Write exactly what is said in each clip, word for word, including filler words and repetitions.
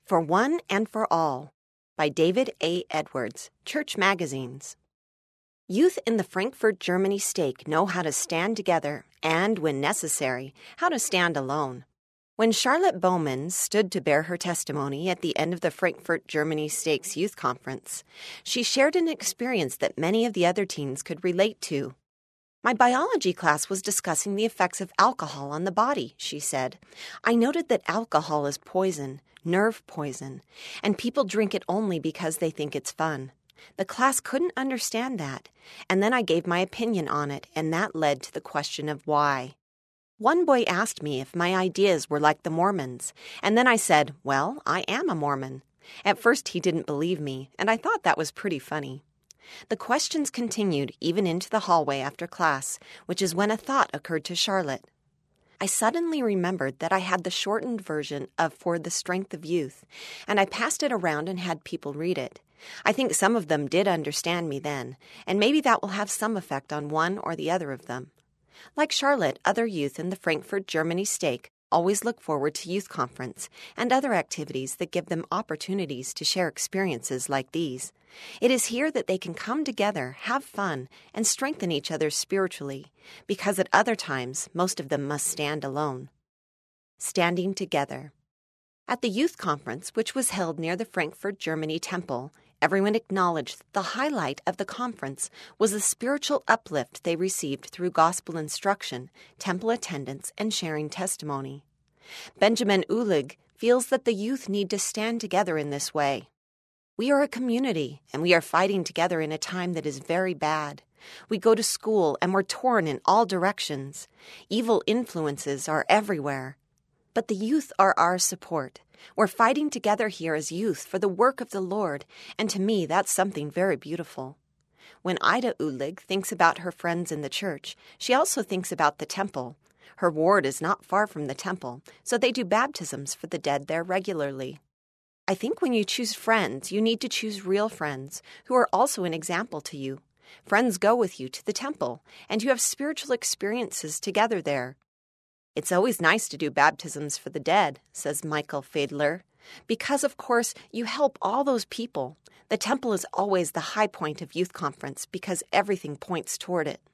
For One and for All by David A. Edwards, Church Magazines. Youth in the Frankfurt, Germany stake know how to stand together and, when necessary, how to stand alone. When Charlotte Bowman stood to bear her testimony at the end of the Frankfurt, Germany Stakes Youth Conference, she shared an experience that many of the other teens could relate to. My biology class was discussing the effects of alcohol on the body, she said. I noted that alcohol is poison, nerve poison, and people drink it only because they think it's fun. The class couldn't understand that, and then I gave my opinion on it, and that led to the question of why. One boy asked me if my ideas were like the Mormons, and then I said, well, I am a Mormon. At first he didn't believe me, and I thought that was pretty funny. The questions continued even into the hallway after class, which is when a thought occurred to Charlotte. I suddenly remembered that I had the shortened version of For the Strength of Youth, and I passed it around and had people read it. I think some of them did understand me then, and maybe that will have some effect on one or the other of them. Like Charlotte, other youth in the Frankfurt, Germany stake always look forward to youth conference and other activities that give them opportunities to share experiences like these. It is here that they can come together, have fun, and strengthen each other spiritually, because at other times, most of them must stand alone. Standing together. At the youth conference, which was held near the Frankfurt, Germany temple, everyone acknowledged that the highlight of the conference was the spiritual uplift they received through gospel instruction, temple attendance, and sharing testimony. Benjamin Uhlig feels that the youth need to stand together in this way. We are a community, and we are fighting together in a time that is very bad. We go to school, and we're torn in all directions. Evil influences are everywhere. But the youth are our support. We're fighting together here as youth for the work of the Lord, and to me that's something very beautiful. When Ida Uhlig thinks about her friends in the church, she also thinks about the temple. Her ward is not far from the temple, so they do baptisms for the dead there regularly. I think when you choose friends, you need to choose real friends who are also an example to you. Friends go with you to the temple, and you have spiritual experiences together there. It's always nice to do baptisms for the dead, says Michael Fadler, because, of course, you help all those people. The temple is always the high point of youth conference because everything points toward it.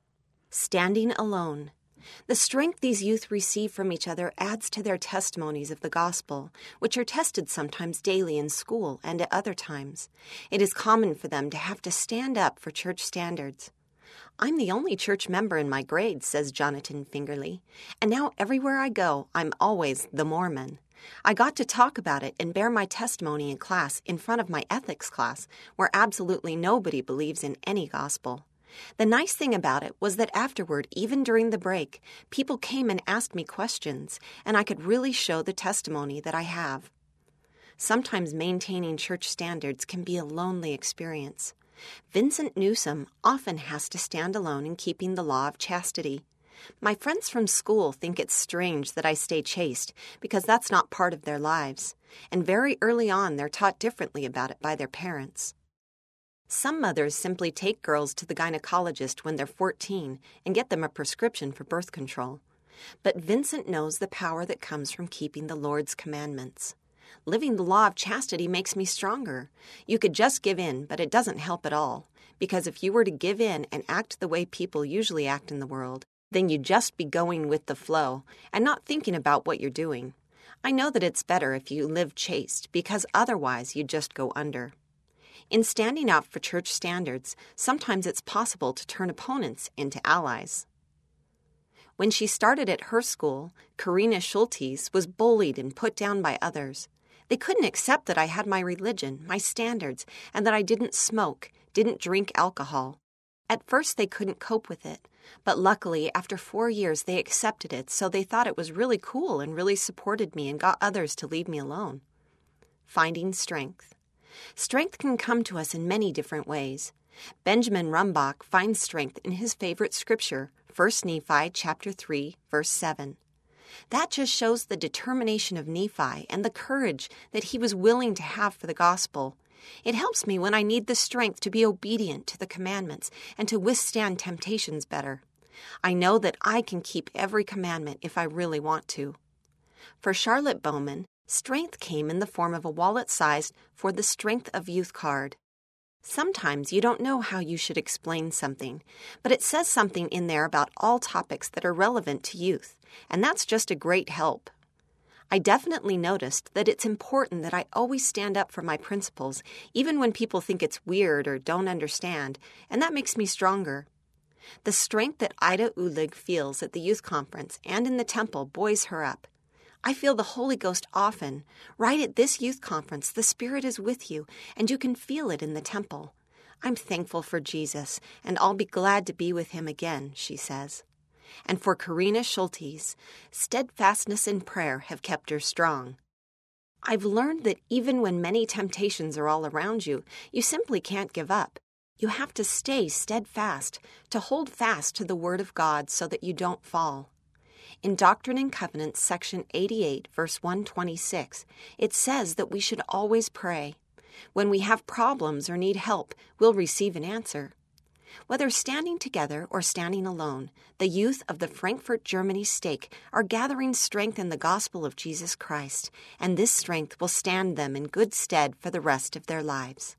Standing alone. The strength these youth receive from each other adds to their testimonies of the gospel, which are tested sometimes daily in school and at other times. It is common for them to have to stand up for church standards. I'm the only church member in my grade, says Jonathan Fingerly, and now everywhere I go, I'm always the Mormon. I got to talk about it and bear my testimony in class in front of my ethics class, where absolutely nobody believes in any gospel. The nice thing about it was that afterward, even during the break, people came and asked me questions, and I could really show the testimony that I have. Sometimes maintaining church standards can be a lonely experience. Vincent Newsom often has to stand alone in keeping the law of chastity. My friends from school think it's strange that I stay chaste because that's not part of their lives, and very early on they're taught differently about it by their parents. Some mothers simply take girls to the gynecologist when they're fourteen and get them a prescription for birth control. But Vincent knows the power that comes from keeping the Lord's commandments. Living the law of chastity makes me stronger. You could just give in, but it doesn't help at all. Because if you were to give in and act the way people usually act in the world, then you'd just be going with the flow and not thinking about what you're doing. I know that it's better if you live chaste, because otherwise you'd just go under. In standing up for church standards, sometimes it's possible to turn opponents into allies. When she started at her school, Karina Schultes was bullied and put down by others. They couldn't accept that I had my religion, my standards, and that I didn't smoke, didn't drink alcohol. At first they couldn't cope with it, but luckily after four years they accepted it, so they thought it was really cool and really supported me and got others to leave me alone. Finding strength. Strength can come to us in many different ways. Benjamin Rumbach finds strength in his favorite scripture, First Nephi chapter three, verse seven. That just shows the determination of Nephi and the courage that he was willing to have for the gospel. It helps me when I need the strength to be obedient to the commandments and to withstand temptations better. I know that I can keep every commandment if I really want to. For Charlotte Bowman, Strength came in the form of a wallet-sized For the Strength of Youth card. Sometimes you don't know how you should explain something, but it says something in there about all topics that are relevant to youth, and that's just a great help. I definitely noticed that it's important that I always stand up for my principles, even when people think it's weird or don't understand, and that makes me stronger. The strength that Ida Ulig feels at the youth conference and in the temple buoys her up. I feel the Holy Ghost often. Right at this youth conference, the Spirit is with you, and you can feel it in the temple. I'm thankful for Jesus, and I'll be glad to be with him again, she says. And for Karina Schultes, steadfastness and prayer have kept her strong. I've learned that even when many temptations are all around you, you simply can't give up. You have to stay steadfast, to hold fast to the Word of God so that you don't fall. In Doctrine and Covenants, section eighty-eight, verse one twenty-six, it says that we should always pray. When we have problems or need help, we'll receive an answer. Whether standing together or standing alone, the youth of the Frankfurt, Germany stake are gathering strength in the gospel of Jesus Christ, and this strength will stand them in good stead for the rest of their lives.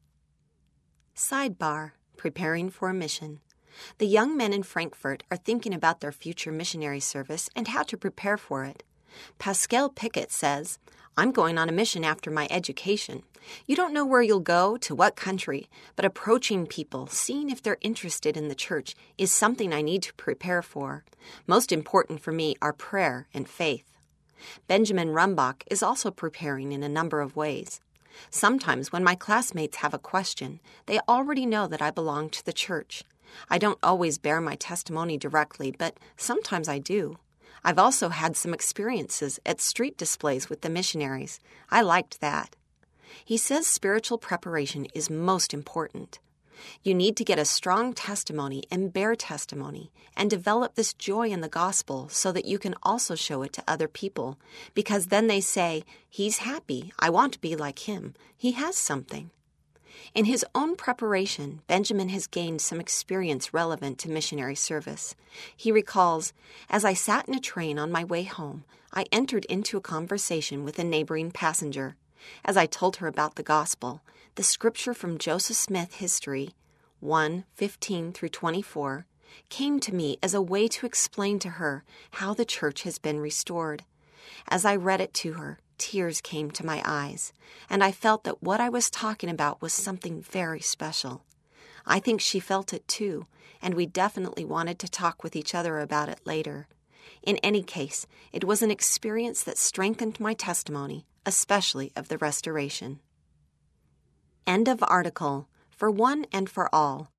Sidebar: Preparing for a mission. The young men in Frankfurt are thinking about their future missionary service and how to prepare for it. Pascal Pickett says, I'm going on a mission after my education. You don't know where you'll go, to what country, but approaching people, seeing if they're interested in the church, is something I need to prepare for. Most important for me are prayer and faith. Benjamin Rumbach is also preparing in a number of ways. Sometimes when my classmates have a question, they already know that I belong to the church. I don't always bear my testimony directly, but sometimes I do. I've also had some experiences at street displays with the missionaries. I liked that. He says spiritual preparation is most important. You need to get a strong testimony and bear testimony and develop this joy in the gospel so that you can also show it to other people, because then they say, he's happy, I want to be like him, he has something. In his own preparation, Benjamin has gained some experience relevant to missionary service. He recalls, as I sat in a train on my way home, I entered into a conversation with a neighboring passenger. As I told her about the gospel, the scripture from Joseph Smith History, one fifteen through twenty-four, came to me as a way to explain to her how the church has been restored. As I read it to her, tears came to my eyes, and I felt that what I was talking about was something very special. I think she felt it too, and we definitely wanted to talk with each other about it later. In any case, it was an experience that strengthened my testimony, especially of the restoration. End of article. For one and for all,